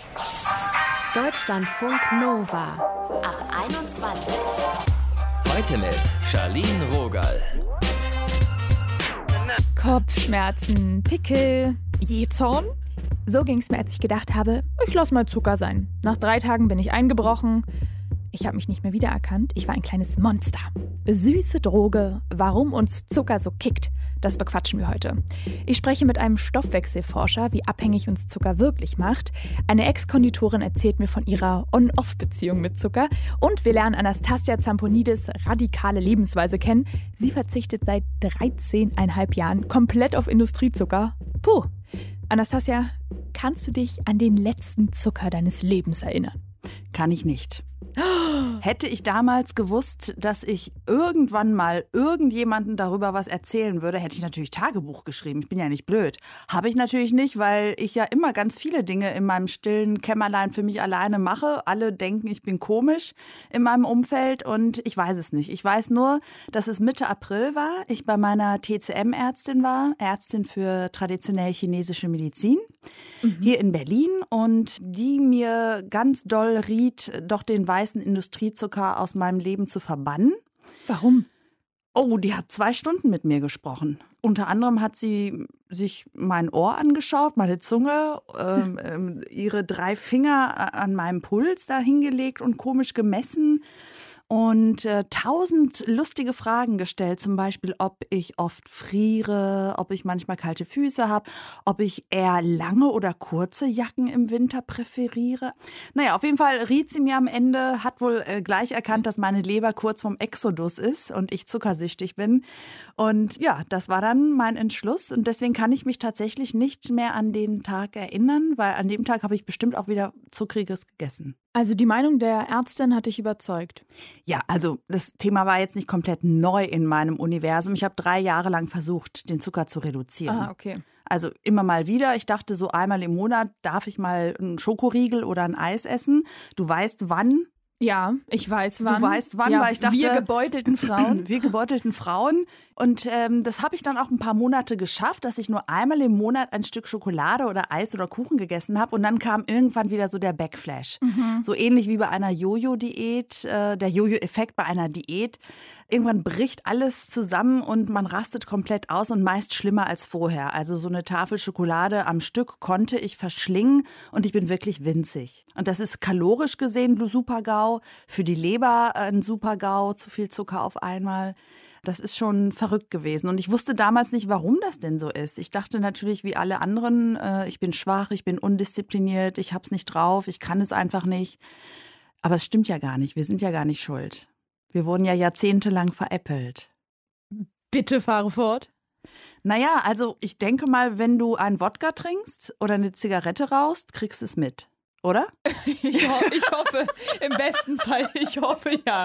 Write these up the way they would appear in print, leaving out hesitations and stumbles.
Deutschlandfunk Nova ab 21. Heute mit Charlene Rogal. Kopfschmerzen, Pickel, Jähzorn. So ging es mir, als ich gedacht habe, ich lass mal Zucker sein. Nach 3 Tagen bin ich eingebrochen. Ich habe mich nicht mehr wiedererkannt. Ich war ein kleines Monster. Süße Droge, warum uns Zucker so kickt, das bequatschen wir heute. Ich spreche mit einem Stoffwechselforscher, wie abhängig uns Zucker wirklich macht. Eine Ex-Konditorin erzählt mir von ihrer On-Off-Beziehung mit Zucker. Und wir lernen Anastasia Zamponidis radikale Lebensweise kennen. Sie verzichtet seit 13,5 Jahren komplett auf Industriezucker. Puh. Anastasia, kannst du dich an den letzten Zucker deines Lebens erinnern? Kann ich nicht. Hätte ich damals gewusst, dass ich irgendwann mal irgendjemandem darüber was erzählen würde, hätte ich natürlich Tagebuch geschrieben. Ich bin ja nicht blöd. Habe ich natürlich nicht, weil ich ja immer ganz viele Dinge in meinem stillen Kämmerlein für mich alleine mache. Alle denken, ich bin komisch in meinem Umfeld und ich weiß es nicht. Ich weiß nur, dass es Mitte April war. Ich bei meiner TCM-Ärztin war, Ärztin für traditionell chinesische Medizin, hier in Berlin. Und die mir ganz doll riet, doch den weißen Industriezucker aus meinem Leben zu verbannen. Warum? Oh, die hat 2 Stunden mit mir gesprochen. Unter anderem hat sie sich mein Ohr angeschaut, meine Zunge, ihre 3 Finger an meinem Puls da hingelegt und komisch gemessen. Und 1000 lustige Fragen gestellt, zum Beispiel, ob ich oft friere, ob ich manchmal kalte Füße habe, ob ich eher lange oder kurze Jacken im Winter präferiere. Naja, auf jeden Fall riet sie mir am Ende, hat wohl gleich erkannt, dass meine Leber kurz vorm Exodus ist und ich zuckersüchtig bin. Und ja, das war dann mein Entschluss und deswegen kann ich mich tatsächlich nicht mehr an den Tag erinnern, weil an dem Tag habe ich bestimmt auch wieder Zuckriges gegessen. Also die Meinung der Ärztin hat dich überzeugt? Ja, also das Thema war jetzt nicht komplett neu in meinem Universum. Ich habe 3 Jahre lang versucht, den Zucker zu reduzieren. Ah, okay. Also immer mal wieder. Ich dachte, so einmal im Monat darf ich mal einen Schokoriegel oder ein Eis essen. Du weißt, wann. Ja, ich weiß wann. Du weißt wann, ja, weil ich dachte, wir gebeutelten Frauen. Wir gebeutelten Frauen. Und das habe ich dann auch ein paar Monate geschafft, dass ich nur einmal im Monat ein Stück Schokolade oder Eis oder Kuchen gegessen habe. Und dann kam irgendwann wieder so der Backflash. So ähnlich wie bei einer Jojo-Diät, der Jojo-Effekt bei einer Diät. Irgendwann bricht alles zusammen und man rastet komplett aus und meist schlimmer als vorher. Also so eine Tafel Schokolade am Stück konnte ich verschlingen und ich bin wirklich winzig. Und das ist kalorisch gesehen ein Super-GAU, für die Leber ein Super-GAU, zu viel Zucker auf einmal. Das ist schon verrückt gewesen. Und ich wusste damals nicht, warum das denn so ist. Ich dachte natürlich wie alle anderen, ich bin schwach, ich bin undiszipliniert, ich hab's nicht drauf, ich kann es einfach nicht. Aber es stimmt ja gar nicht, wir sind ja gar nicht schuld. Wir wurden ja jahrzehntelang veräppelt. Bitte fahre fort. Naja, also ich denke mal, wenn du einen Wodka trinkst oder eine Zigarette rauchst, kriegst du es mit, oder? Ich hoffe, im besten Fall, ich hoffe ja.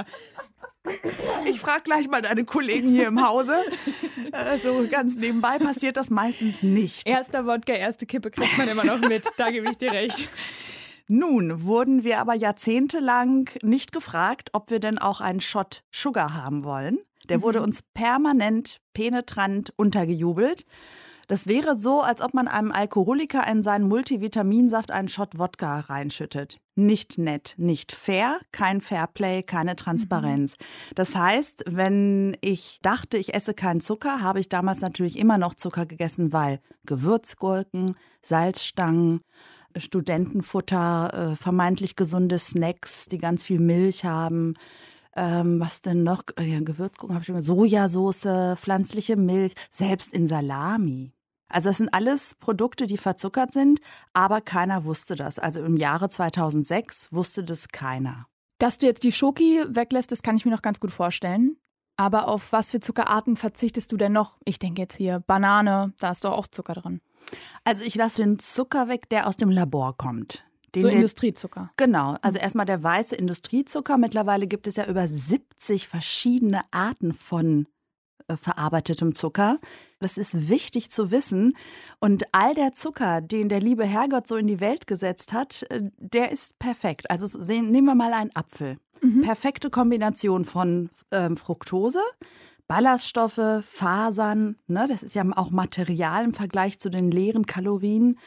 Ich frage gleich mal deine Kollegen hier im Hause. So ganz nebenbei passiert das meistens nicht. Erster Wodka, erste Kippe kriegt man immer noch mit, da gebe ich dir recht. Nun wurden wir aber jahrzehntelang nicht gefragt, ob wir denn auch einen Shot Sugar haben wollen. Der wurde uns permanent, penetrant untergejubelt. Das wäre so, als ob man einem Alkoholiker in seinen Multivitaminsaft einen Shot Wodka reinschüttet. Nicht nett, nicht fair, kein Fairplay, keine Transparenz. Das heißt, wenn ich dachte, ich esse keinen Zucker, habe ich damals natürlich immer noch Zucker gegessen, weil Gewürzgurken, Salzstangen, Studentenfutter, vermeintlich gesunde Snacks, die ganz viel Milch haben. Was denn noch? Ja, Gewürzgurken habe ich schon gesagt. Sojasauce, pflanzliche Milch, selbst in Salami. Also das sind alles Produkte, die verzuckert sind, aber keiner wusste das. Also im Jahre 2006 wusste das keiner. Dass du jetzt die Schoki weglässt, das kann ich mir noch ganz gut vorstellen. Aber auf was für Zuckerarten verzichtest du denn noch? Ich denke jetzt hier Banane, da ist doch auch Zucker drin. Also ich lasse den Zucker weg, der aus dem Labor kommt. So Industriezucker. Genau, also erstmal der weiße Industriezucker. Mittlerweile gibt es ja über 70 verschiedene Arten von verarbeitetem Zucker. Das ist wichtig zu wissen. Und all der Zucker, den der liebe Herrgott so in die Welt gesetzt hat, der ist perfekt. Also nehmen wir mal einen Apfel. Perfekte Kombination von Fructose, Ballaststoffe, Fasern, ne, das ist ja auch Material im Vergleich zu den leeren Kalorien.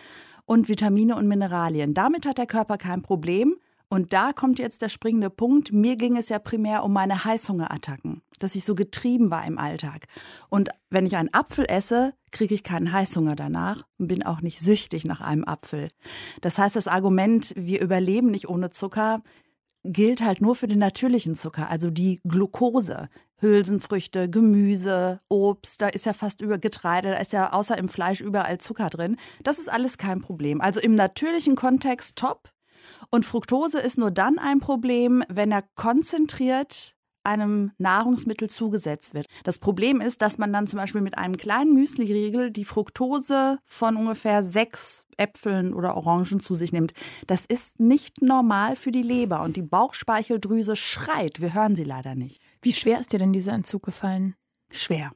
und Vitamine und Mineralien. Damit hat der Körper kein Problem. Und da kommt jetzt der springende Punkt. Mir ging es ja primär um meine Heißhungerattacken, dass ich so getrieben war im Alltag. Und wenn ich einen Apfel esse, kriege ich keinen Heißhunger danach und bin auch nicht süchtig nach einem Apfel. Das heißt, das Argument, wir überleben nicht ohne Zucker, gilt halt nur für den natürlichen Zucker, also die Glucose. Hülsenfrüchte, Gemüse, Obst, da ist ja fast über Getreide, da ist ja außer im Fleisch überall Zucker drin. Das ist alles kein Problem. Also im natürlichen Kontext top. Und Fructose ist nur dann ein Problem, wenn er konzentriert einem Nahrungsmittel zugesetzt wird. Das Problem ist, dass man dann zum Beispiel mit einem kleinen Müsliriegel die Fructose von ungefähr 6 Äpfeln oder Orangen zu sich nimmt. Das ist nicht normal für die Leber und die Bauchspeicheldrüse schreit. Wir hören sie leider nicht. Wie schwer ist dir denn dieser Entzug gefallen? Schwer.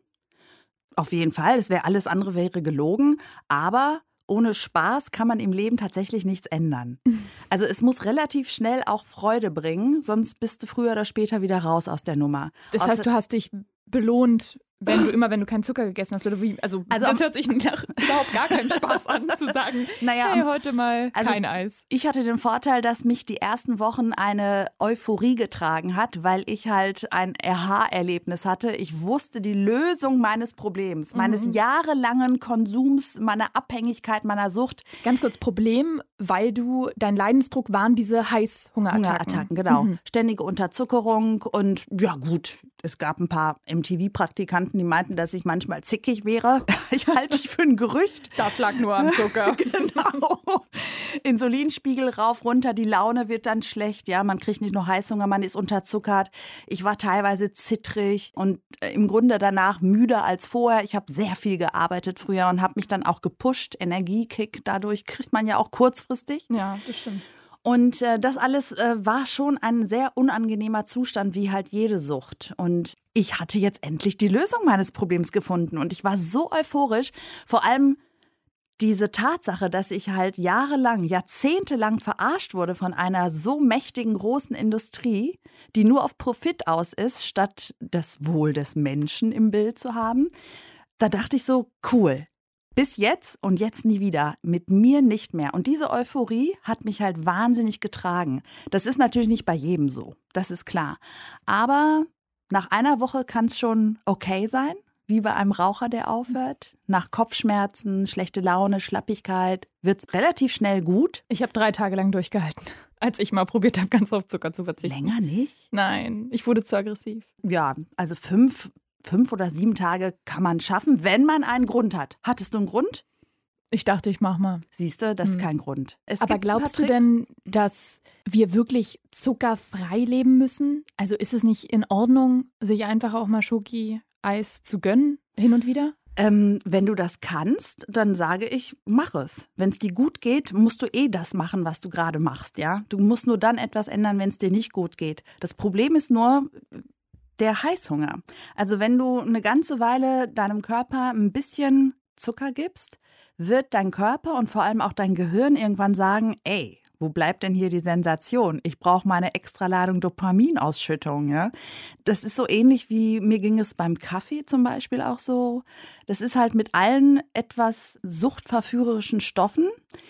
Auf jeden Fall. Alles andere wäre gelogen. Aber ohne Spaß kann man im Leben tatsächlich nichts ändern. Also es muss relativ schnell auch Freude bringen, sonst bist du früher oder später wieder raus aus der Nummer. Das heißt, du hast dich belohnt, wenn du keinen Zucker gegessen hast? Oder wie? Also das hört sich nach überhaupt gar keinem Spaß an, zu sagen, hey, heute mal kein Eis. Ich hatte den Vorteil, dass mich die ersten Wochen eine Euphorie getragen hat, weil ich halt ein Aha-Erlebnis hatte. Ich wusste die Lösung meines Problems, meines jahrelangen Konsums, meiner Abhängigkeit, meiner Sucht. Ganz kurz, Problem, weil dein Leidensdruck waren diese Heißhungerattacken. Genau. Ständige Unterzuckerung und ja gut, es gab ein paar MTV-Praktikanten, die meinten, dass ich manchmal zickig wäre. Ich halte dich für ein Gerücht. Das lag nur am Zucker. Genau. Insulinspiegel rauf, runter, die Laune wird dann schlecht. Ja, man kriegt nicht nur Heißhunger, man ist unterzuckert. Ich war teilweise zittrig und im Grunde danach müder als vorher. Ich habe sehr viel gearbeitet früher und habe mich dann auch gepusht. Energiekick, dadurch kriegt man ja auch kurzfristig. Ja, das stimmt. Und das alles war schon ein sehr unangenehmer Zustand, wie halt jede Sucht. Und ich hatte jetzt endlich die Lösung meines Problems gefunden. Und ich war so euphorisch, vor allem diese Tatsache, dass ich halt jahrelang, jahrzehntelang verarscht wurde von einer so mächtigen großen Industrie, die nur auf Profit aus ist, statt das Wohl des Menschen im Bild zu haben. Da dachte ich so, cool. Bis jetzt und jetzt nie wieder. Mit mir nicht mehr. Und diese Euphorie hat mich halt wahnsinnig getragen. Das ist natürlich nicht bei jedem so. Das ist klar. Aber nach einer Woche kann es schon okay sein. Wie bei einem Raucher, der aufhört. Nach Kopfschmerzen, schlechte Laune, Schlappigkeit wird es relativ schnell gut. Ich habe 3 Tage lang durchgehalten, als ich mal probiert habe, ganz auf Zucker zu verzichten. Länger nicht? Nein, ich wurde zu aggressiv. Ja, also 5 oder 7 Tage kann man schaffen, wenn man einen Grund hat. Hattest du einen Grund? Ich dachte, ich mach mal. Siehst du, das ist kein Grund. Aber glaubst du denn, dass wir wirklich zuckerfrei leben müssen? Also ist es nicht in Ordnung, sich einfach auch mal Schoki-Eis zu gönnen, hin und wieder? Wenn du das kannst, dann sage ich, mach es. Wenn es dir gut geht, musst du das machen, was du gerade machst. Ja? Du musst nur dann etwas ändern, wenn es dir nicht gut geht. Das Problem ist nur der Heißhunger. Also wenn du eine ganze Weile deinem Körper ein bisschen Zucker gibst, wird dein Körper und vor allem auch dein Gehirn irgendwann sagen, ey, wo bleibt denn hier die Sensation? Ich brauche meine Extraladung Dopaminausschüttung. Ja? Das ist so ähnlich wie, mir ging es beim Kaffee zum Beispiel auch so. Das ist halt mit allen etwas suchtverführerischen Stoffen.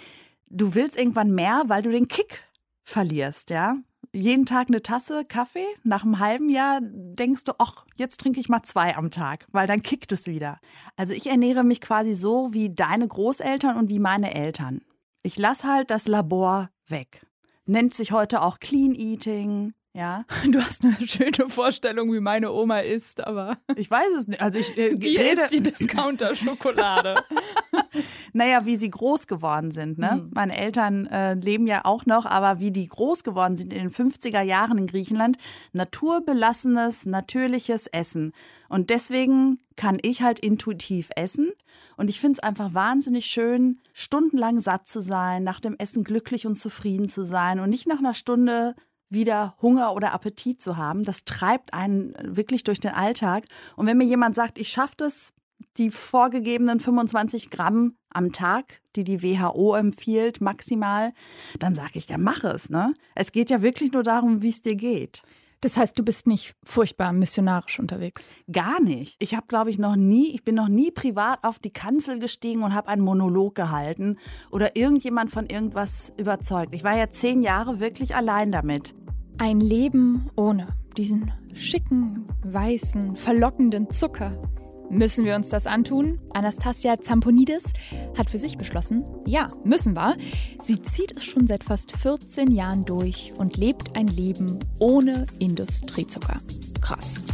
Du willst irgendwann mehr, weil du den Kick verlierst, ja. Jeden Tag eine Tasse Kaffee, nach einem halben Jahr denkst du, ach, jetzt trinke ich mal 2 am Tag, weil dann kickt es wieder. Also ich ernähre mich quasi so wie deine Großeltern und wie meine Eltern. Ich lasse halt das Labor weg. Nennt sich heute auch Clean Eating, ja. Du hast eine schöne Vorstellung, wie meine Oma isst, aber ich weiß es nicht. Also die isst die Discounter-Schokolade. Naja, wie sie groß geworden sind. Ne? Meine Eltern leben ja auch noch, aber wie die groß geworden sind in den 50er Jahren in Griechenland, naturbelassenes, natürliches Essen. Und deswegen kann ich halt intuitiv essen. Und ich finde es einfach wahnsinnig schön, stundenlang satt zu sein, nach dem Essen glücklich und zufrieden zu sein und nicht nach einer Stunde wieder Hunger oder Appetit zu haben. Das treibt einen wirklich durch den Alltag. Und wenn mir jemand sagt, ich schaffe das, die vorgegebenen 25 Gramm am Tag, die WHO empfiehlt, maximal, dann sage ich, ja, mach es. Ne? Es geht ja wirklich nur darum, wie es dir geht. Das heißt, du bist nicht furchtbar missionarisch unterwegs? Gar nicht. Ich bin noch nie privat auf die Kanzel gestiegen und habe einen Monolog gehalten oder irgendjemand von irgendwas überzeugt. Ich war ja 10 Jahre wirklich allein damit. Ein Leben ohne diesen schicken, weißen, verlockenden Zucker. Müssen wir uns das antun? Anastasia Zamponidis hat für sich beschlossen, ja, müssen wir. Sie zieht es schon seit fast 14 Jahren durch und lebt ein Leben ohne Industriezucker. Krass.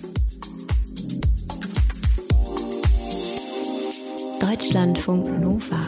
Deutschlandfunk Nova.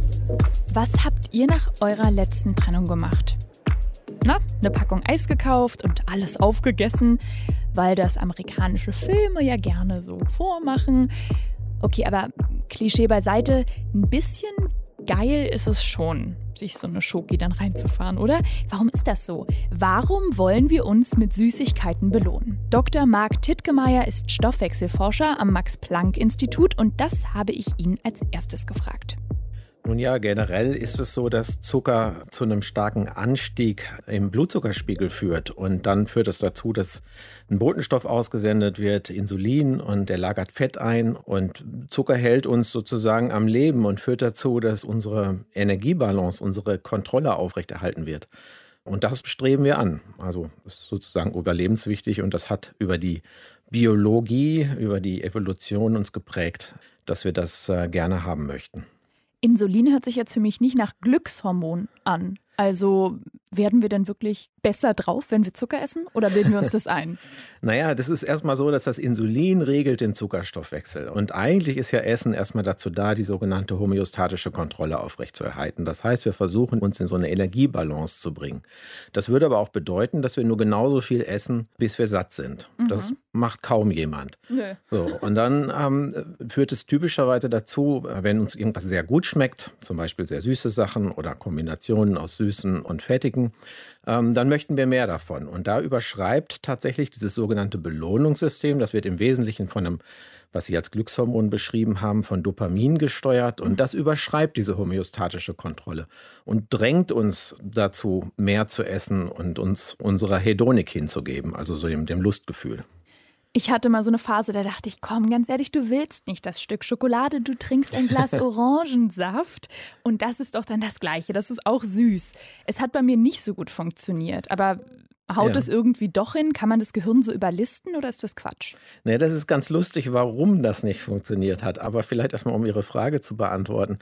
Was habt ihr nach eurer letzten Trennung gemacht? Na, eine Packung Eis gekauft und alles aufgegessen, weil das amerikanische Filme ja gerne so vormachen. Okay, aber Klischee beiseite, ein bisschen geil ist es schon, sich so eine Schoki dann reinzufahren, oder? Warum ist das so? Warum wollen wir uns mit Süßigkeiten belohnen? Dr. Marc Tittgemeier ist Stoffwechselforscher am Max-Planck-Institut und das habe ich ihn als erstes gefragt. Nun ja, generell ist es so, dass Zucker zu einem starken Anstieg im Blutzuckerspiegel führt. Und dann führt es dazu, dass ein Botenstoff ausgesendet wird, Insulin, und der lagert Fett ein. Und Zucker hält uns sozusagen am Leben und führt dazu, dass unsere Energiebalance, unsere Kontrolle aufrechterhalten wird. Und das streben wir an. Also das ist sozusagen überlebenswichtig und das hat über die Biologie, über die Evolution uns geprägt, dass wir das gerne haben möchten. Insulin hört sich jetzt für mich nicht nach Glückshormon an. Also werden wir denn wirklich besser drauf, wenn wir Zucker essen, oder bilden wir uns das ein? Naja, das ist erstmal so, dass das Insulin regelt den Zuckerstoffwechsel. Und eigentlich ist ja Essen erstmal dazu da, die sogenannte homöostatische Kontrolle aufrechtzuerhalten. Das heißt, wir versuchen, uns in so eine Energiebalance zu bringen. Das würde aber auch bedeuten, dass wir nur genauso viel essen, bis wir satt sind. Das macht kaum jemand. Nö. So, und dann führt es typischerweise dazu, wenn uns irgendwas sehr gut schmeckt, zum Beispiel sehr süße Sachen oder Kombinationen aus Süßen und Fettigen, dann möchten wir mehr davon. Und da überschreibt tatsächlich dieses sogenannte Belohnungssystem, das wird im Wesentlichen von einem, was Sie als Glückshormon beschrieben haben, von Dopamin gesteuert. Und das überschreibt diese homöostatische Kontrolle und drängt uns dazu, mehr zu essen und uns unserer Hedonik hinzugeben, also so dem Lustgefühl. Ich hatte mal so eine Phase, da dachte ich, komm, ganz ehrlich, du willst nicht das Stück Schokolade, du trinkst ein Glas Orangensaft und das ist doch dann das Gleiche, das ist auch süß. Es hat bei mir nicht so gut funktioniert, aber haut es irgendwie doch hin? Kann man das Gehirn so überlisten oder ist das Quatsch? Nee, das ist ganz lustig, warum das nicht funktioniert hat, aber vielleicht erstmal, um Ihre Frage zu beantworten.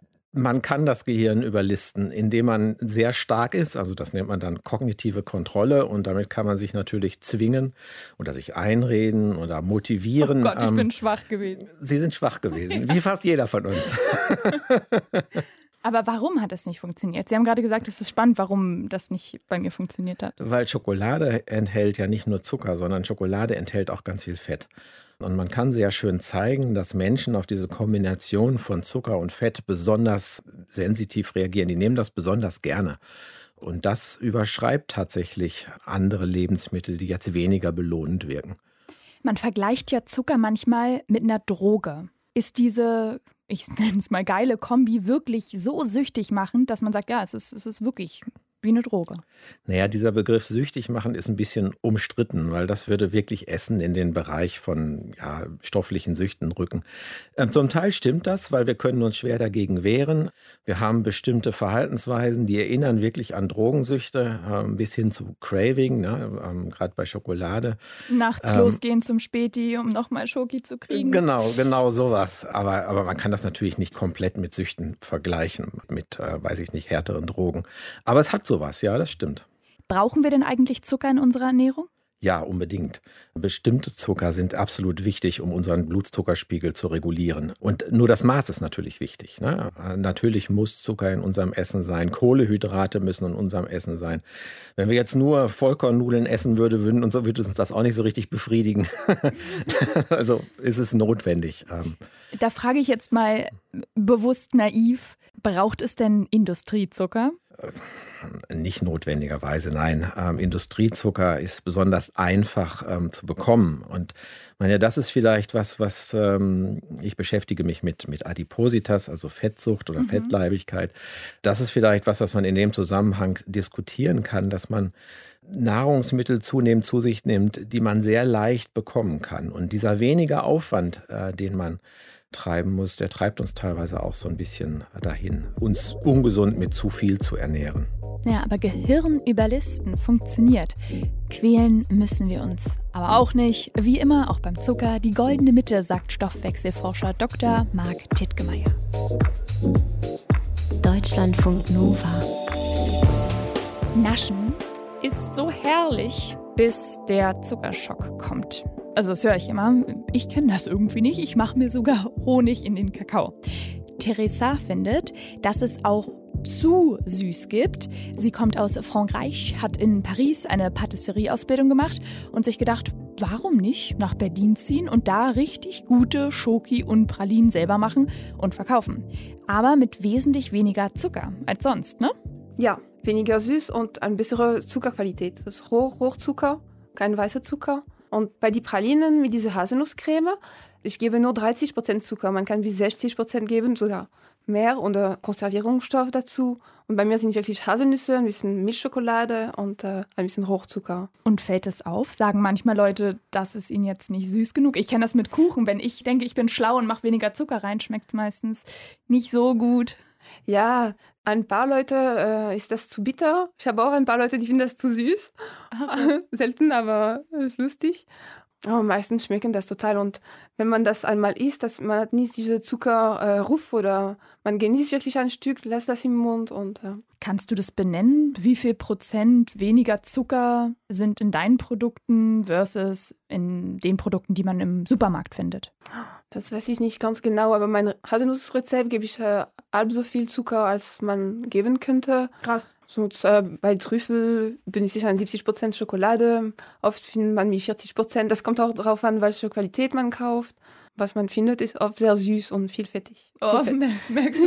Man kann das Gehirn überlisten, indem man sehr stark ist, also das nennt man dann kognitive Kontrolle und damit kann man sich natürlich zwingen oder sich einreden oder motivieren. Oh Gott, ich bin schwach gewesen. Sie sind schwach gewesen, wie fast jeder von uns. Aber warum hat das nicht funktioniert? Sie haben gerade gesagt, es ist spannend, warum das nicht bei mir funktioniert hat. Weil Schokolade enthält ja nicht nur Zucker, sondern Schokolade enthält auch ganz viel Fett. Und man kann sehr schön zeigen, dass Menschen auf diese Kombination von Zucker und Fett besonders sensitiv reagieren. Die nehmen das besonders gerne. Und das überschreibt tatsächlich andere Lebensmittel, die jetzt weniger belohnend wirken. Man vergleicht ja Zucker manchmal mit einer Droge. Ist diese, ich nenne es mal geile Kombi, wirklich so süchtig machend, dass man sagt, ja, es ist wirklich wie eine Droge? Naja, dieser Begriff süchtig machen ist ein bisschen umstritten, weil das würde wirklich Essen in den Bereich von stofflichen Süchten rücken. Zum Teil stimmt das, weil wir können uns schwer dagegen wehren. Wir haben bestimmte Verhaltensweisen, die erinnern wirklich an Drogensüchte, bis hin zu Craving, gerade bei Schokolade. Nachts losgehen zum Späti, um nochmal Schoki zu kriegen. Genau sowas. Aber man kann das natürlich nicht komplett mit Süchten vergleichen, mit, härteren Drogen. Aber es hat sowas, ja, das stimmt. Brauchen wir denn eigentlich Zucker in unserer Ernährung? Ja, unbedingt. Bestimmte Zucker sind absolut wichtig, um unseren Blutzuckerspiegel zu regulieren. Und nur das Maß ist natürlich wichtig, ne? Natürlich muss Zucker in unserem Essen sein. Kohlenhydrate müssen in unserem Essen sein. Wenn wir jetzt nur Vollkornnudeln essen würden, würde uns das auch nicht so richtig befriedigen. Also ist es notwendig. Da frage ich jetzt mal bewusst naiv, braucht es denn Industriezucker? Nicht notwendigerweise, nein. Industriezucker ist besonders einfach zu bekommen. Und das ist vielleicht was ich beschäftige mich mit Adipositas, also Fettsucht oder Fettleibigkeit. Das ist vielleicht was man in dem Zusammenhang diskutieren kann, dass man Nahrungsmittel zunehmend zu sich nimmt, die man sehr leicht bekommen kann. Und dieser wenige Aufwand, den man treiben muss, der treibt uns teilweise auch so ein bisschen dahin, uns ungesund mit zu viel zu ernähren. Ja, aber Gehirn überlisten funktioniert. Quälen müssen wir uns aber auch nicht. Wie immer, auch beim Zucker, die goldene Mitte, sagt Stoffwechselforscher Dr. Marc Tittgemeier. Deutschlandfunk Nova. Naschen ist so herrlich, bis der Zuckerschock kommt. Also das höre ich immer. Ich kenne das irgendwie nicht. Ich mache mir sogar Honig in den Kakao. Teresa findet, dass es auch zu süß gibt. Sie kommt aus Frankreich, hat in Paris eine Patisserie-Ausbildung gemacht und sich gedacht, warum nicht nach Berlin ziehen und da richtig gute Schoki und Pralinen selber machen und verkaufen. Aber mit wesentlich weniger Zucker als sonst, ne? Ja, weniger süß und eine bessere Zuckerqualität. Das ist Hochzucker, kein weißer Zucker. Und bei den Pralinen mit dieser Haselnusscreme, ich gebe nur 30% Zucker. Man kann bis 60% geben, sogar mehr oder Konservierungsstoff dazu. Und bei mir sind wirklich Haselnüsse, ein bisschen Milchschokolade und ein bisschen Hochzucker. Und fällt es auf? Sagen manchmal Leute, das ist ihnen jetzt nicht süß genug? Ich kenne das mit Kuchen. Wenn ich denke, ich bin schlau und mache weniger Zucker rein, schmeckt es meistens nicht so gut. Ja, ein paar Leute ist das zu bitter. Ich habe auch ein paar Leute, die finden das zu süß. Selten, aber ist lustig. Aber meistens schmecken das total. Und wenn man das einmal isst, man hat nicht diese Zuckerruf oder man genießt wirklich ein Stück, lässt das im Mund. Kannst du das benennen? Wie viel Prozent weniger Zucker sind in deinen Produkten versus in den Produkten, die man im Supermarkt findet? Das weiß ich nicht ganz genau, aber mein Haselnussrezept gebe ich halb so viel Zucker, als man geben könnte. Krass. Sonst, bei Trüffel benutze ich 70% Schokolade. Oft findet man mit 40%. Das kommt auch darauf an, welche Qualität man kauft. Was man findet, ist oft sehr süß und viel fettig. Oh, merkst du,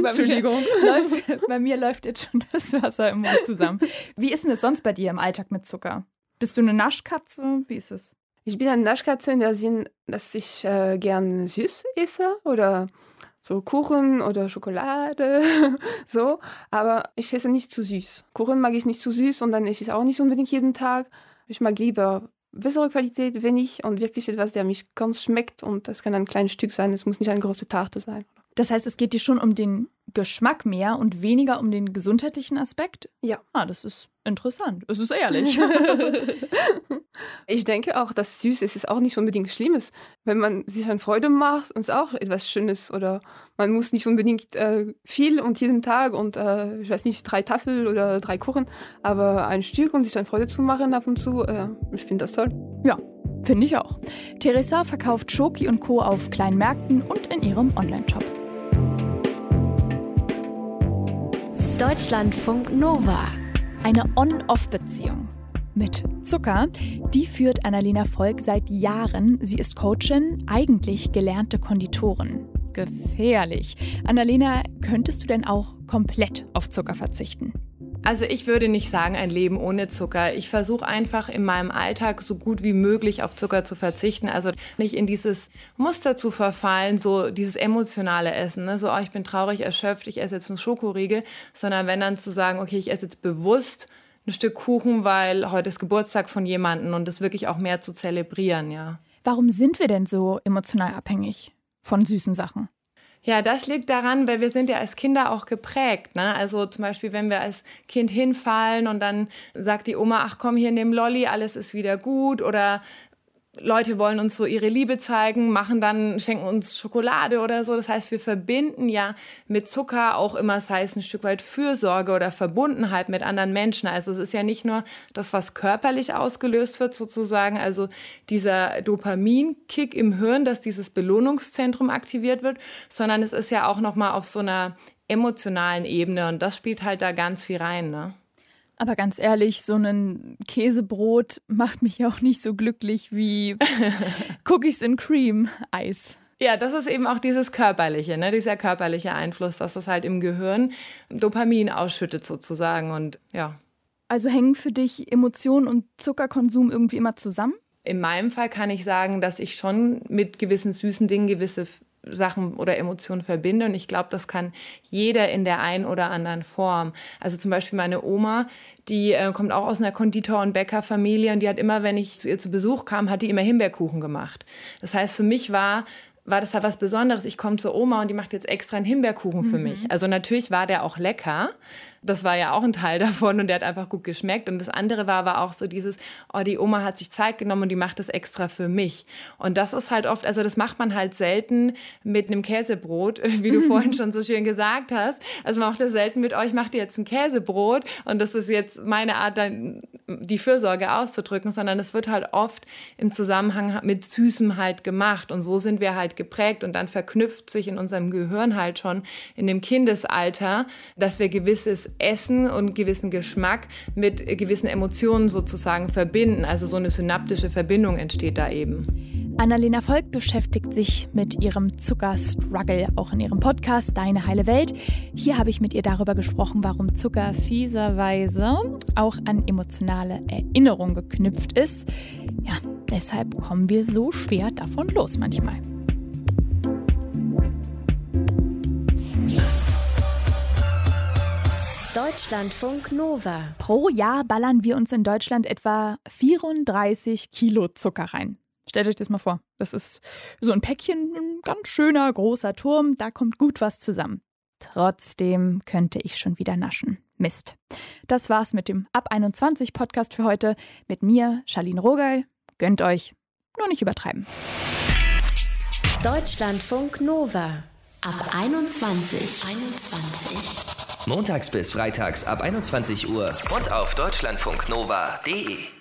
bei mir läuft jetzt schon das Wasser im Mund zusammen. Wie ist denn das sonst bei dir im Alltag mit Zucker? Bist du eine Naschkatze? Wie ist es? Ich bin eine Naschkatze in der Sinn, dass ich gern süß esse oder so Kuchen oder Schokolade, so. Aber ich esse nicht zu süß. Kuchen mag ich nicht zu süß und dann esse ich auch nicht unbedingt jeden Tag. Ich mag lieber bessere Qualität, wenig und wirklich etwas, der mich ganz schmeckt. Und das kann ein kleines Stück sein, es muss nicht eine große Tarte sein. Das heißt, es geht dir schon um den Geschmack mehr und weniger um den gesundheitlichen Aspekt? Ja. Das ist interessant. Es ist ehrlich. Ich denke auch, dass süß ist auch nicht unbedingt Schlimmes. Wenn man sich an Freude macht, ist auch etwas Schönes. Oder man muss nicht unbedingt viel und jeden Tag und ich weiß nicht, 3 Tafeln oder 3 Kuchen, aber ein Stück und sich an Freude zu machen ab und zu, ich finde das toll. Ja, finde ich auch. Teresa verkauft Schoki und Co. auf kleinen Märkten und in ihrem Online-Shop. Deutschlandfunk Nova. Eine On-Off-Beziehung mit Zucker, die führt Annalena Volk seit Jahren. Sie ist Coachin, eigentlich gelernte Konditorin. Gefährlich. Annalena, könntest du denn auch komplett auf Zucker verzichten? Also ich würde nicht sagen, ein Leben ohne Zucker. Ich versuche einfach in meinem Alltag so gut wie möglich auf Zucker zu verzichten. Also nicht in dieses Muster zu verfallen, so dieses emotionale Essen. Ne? So, ich bin traurig, erschöpft, ich esse jetzt einen Schokoriegel. Sondern wenn dann zu sagen, okay, ich esse jetzt bewusst ein Stück Kuchen, weil heute ist Geburtstag von jemandem und das wirklich auch mehr zu zelebrieren, ja. Warum sind wir denn so emotional abhängig von süßen Sachen? Ja, das liegt daran, weil wir sind ja als Kinder auch geprägt, ne? Also zum Beispiel, wenn wir als Kind hinfallen und dann sagt die Oma, ach komm, hier nimm Lolli, alles ist wieder gut. Oder Leute wollen uns so ihre Liebe zeigen, schenken uns Schokolade oder so. Das heißt, wir verbinden ja mit Zucker auch immer, sei es ein Stück weit Fürsorge oder Verbundenheit mit anderen Menschen. Also es ist ja nicht nur das, was körperlich ausgelöst wird sozusagen, also dieser Dopaminkick im Hirn, dass dieses Belohnungszentrum aktiviert wird, sondern es ist ja auch nochmal auf so einer emotionalen Ebene und das spielt halt da ganz viel rein, ne? Aber ganz ehrlich, so ein Käsebrot macht mich auch nicht so glücklich wie Cookies and Cream Eis. Ja, das ist eben auch dieses körperliche, ne? Dieser körperliche Einfluss, dass das halt im Gehirn Dopamin ausschüttet sozusagen und ja. Also hängen für dich Emotionen und Zuckerkonsum irgendwie immer zusammen? In meinem Fall kann ich sagen, dass ich schon mit gewissen süßen Dingen gewisse Sachen oder Emotionen verbinde. Und ich glaube, das kann jeder in der einen oder anderen Form. Also zum Beispiel meine Oma, die kommt auch aus einer Konditor- und Bäckerfamilie und die hat immer, wenn ich zu ihr zu Besuch kam, hat die immer Himbeerkuchen gemacht. Das heißt, für mich war das halt was Besonderes. Ich komme zur Oma und die macht jetzt extra einen Himbeerkuchen für mich. Also natürlich war der auch lecker. Das war ja auch ein Teil davon und der hat einfach gut geschmeckt. Und das andere war auch so dieses, die Oma hat sich Zeit genommen und die macht das extra für mich. Und das ist halt oft, also das macht man halt selten mit einem Käsebrot, wie du vorhin schon so schön gesagt hast. Also man macht das selten mit, ich mache dir jetzt ein Käsebrot und das ist jetzt meine Art, dann die Fürsorge auszudrücken, sondern es wird halt oft im Zusammenhang mit Süßem halt gemacht. Und so sind wir halt geprägt und dann verknüpft sich in unserem Gehirn halt schon in dem Kindesalter, dass wir gewisses Essen und gewissen Geschmack mit gewissen Emotionen sozusagen verbinden. Also so eine synaptische Verbindung entsteht da eben. Annalena Volk beschäftigt sich mit ihrem Zuckerstruggle, auch in ihrem Podcast Deine heile Welt. Hier habe ich mit ihr darüber gesprochen, warum Zucker fieserweise auch an emotionale Erinnerungen geknüpft ist. Ja, deshalb kommen wir so schwer davon los manchmal. Deutschlandfunk Nova. Pro Jahr ballern wir uns in Deutschland etwa 34 Kilo Zucker rein. Stellt euch das mal vor. Das ist so ein Päckchen, ein ganz schöner, großer Turm. Da kommt gut was zusammen. Trotzdem könnte ich schon wieder naschen. Mist. Das war's mit dem Ab 21 Podcast für heute. Mit mir, Charlene Rogal. Gönnt euch. Nur nicht übertreiben. Deutschlandfunk Nova. Ab 21. Montags bis freitags ab 21 Uhr und auf deutschlandfunknova.de.